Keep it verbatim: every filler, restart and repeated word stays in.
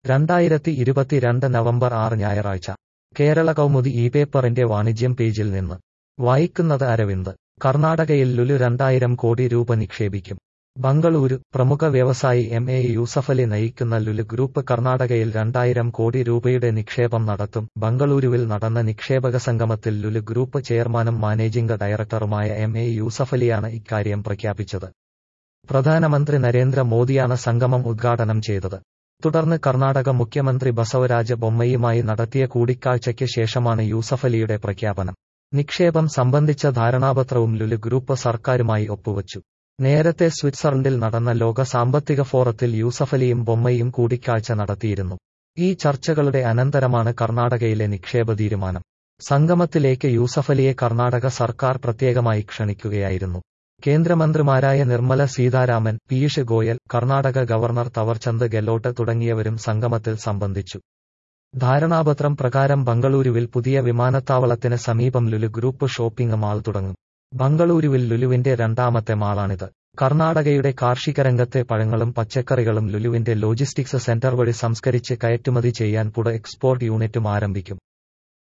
രണ്ടായിരത്തി ഇരുപത്തിരണ്ട് നവംബർ ആറ് ഞായറാഴ്ച കേരള കൗമുദി ഈ പേപ്പറിന്റെ വാണിജ്യം പേജിൽ നിന്ന് വായിക്കുന്നത് അരവിന്ദ്. കർണാടകയിൽ ലുലു രണ്ടായിരം കോടി രൂപ നിക്ഷേപിക്കും. ബംഗളൂരു. പ്രമുഖ വ്യവസായി എം എ യൂസഫലി നയിക്കുന്ന ലുലു ഗ്രൂപ്പ് കർണാടകയിൽ രണ്ടായിരം കോടി രൂപയുടെ നിക്ഷേപം നടത്തും. ബംഗളൂരുവിൽ നടന്ന നിക്ഷേപക സംഗമത്തിൽ ലുലു ഗ്രൂപ്പ് ചെയർമാനും മാനേജിംഗ് ഡയറക്ടറുമായ എം എ യൂസഫലിയാണ് ഇക്കാര്യം പ്രഖ്യാപിച്ചത്. പ്രധാനമന്ത്രി നരേന്ദ്ര മോദിയാണ് സംഗമം ഉദ്ഘാടനം ചെയ്തത്. തുടർന്ന് കർണാടക മുഖ്യമന്ത്രി ബസവരാജ ബൊമ്മയുമായി നടത്തിയ കൂടിക്കാഴ്ചയ്ക്ക് ശേഷമാണ് യൂസഫലിയുടെ പ്രഖ്യാപനം. നിക്ഷേപം സംബന്ധിച്ച ധാരണാപത്രവും ലുലു ഗ്രൂപ്പ് സർക്കാരുമായി ഒപ്പുവച്ചു. നേരത്തെ സ്വിറ്റ്സർലൻഡിൽ നടന്ന ലോക സാമ്പത്തിക ഫോറത്തിൽ യൂസഫലിയും ബൊമ്മയും കൂടിക്കാഴ്ച നടത്തിയിരുന്നു. ഈ ചർച്ചകളുടെ അനന്തരമാണ് കർണാടകയിലെ നിക്ഷേപ തീരുമാനം. സംഗമത്തിലേക്ക് യൂസഫലിയെ കർണാടക സർക്കാർ പ്രത്യേകമായി ക്ഷണിക്കുകയായിരുന്നു. കേന്ദ്രമന്ത്രിമാരായ നിർമ്മല സീതാരാമൻ, പീയൂഷ് ഗോയൽ, കർണാടക ഗവർണർ തവർചന്ദ് ഗെലോട്ട് തുടങ്ങിയവരും സംഗമത്തിൽ സംബന്ധിച്ചു. ധാരണാപത്രം പ്രകാരം ബംഗളൂരുവിൽ പുതിയ വിമാനത്താവളത്തിന് സമീപം ലുലു ഗ്രൂപ്പ് ഷോപ്പിംഗ് മാൾ തുടങ്ങും. ബംഗളൂരുവിൽ ലുലുവിന്റെ രണ്ടാമത്തെ മാളാണിത്. കർണാടകയുടെ കാർഷിക രംഗത്തെ പഴങ്ങളും പച്ചക്കറികളും ലുലുവിന്റെ ലോജിസ്റ്റിക്സ് സെന്റർ വഴി സംസ്കരിച്ച് കയറ്റുമതി ചെയ്യാൻ പുട എക്സ്പോർട്ട് യൂണിറ്റും ആരംഭിക്കും.